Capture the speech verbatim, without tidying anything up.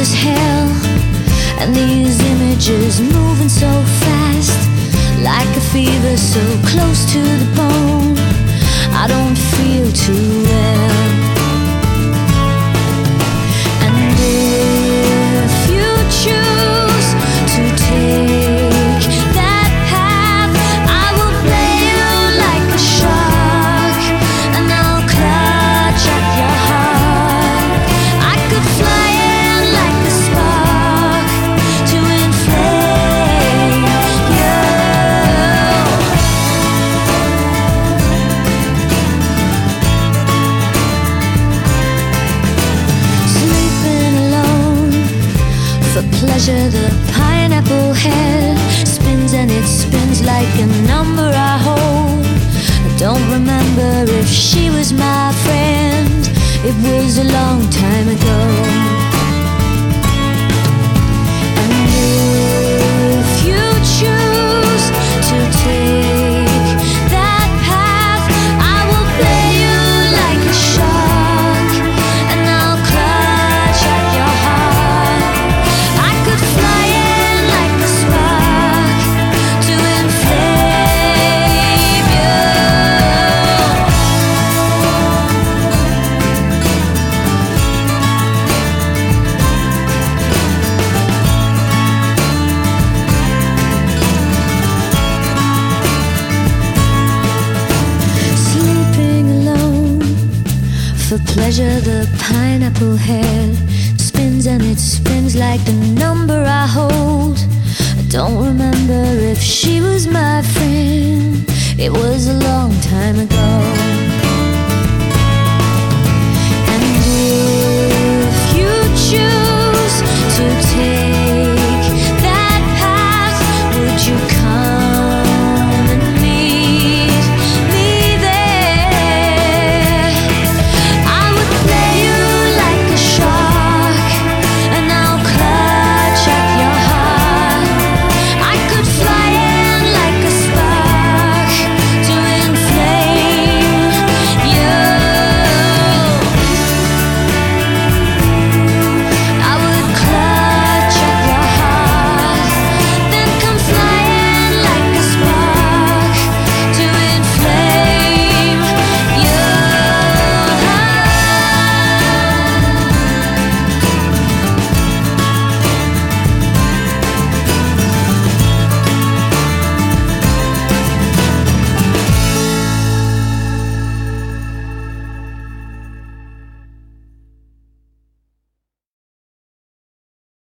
as hell, and these images moving so fast, like a fever so close to the bone. I don't feel too well. And if you choose to take that path, I will play you like a shark, and I'll clutch at your heart. I could fly in like a spark to inflame you. Sleeping alone for pleasure, the pineapple head spins and it spins like a number I hold. I don't remember if she was my friend, it was a long time ago. And if you choose to take that path, I will play you like a shark, and I'll clutch at your heart. I could fly in like a spark to inflame you. Sleeping alone for pleasure, the pineapple head spins and it spins like the number I hold. I don't remember if she was my friend, it was a long time ago.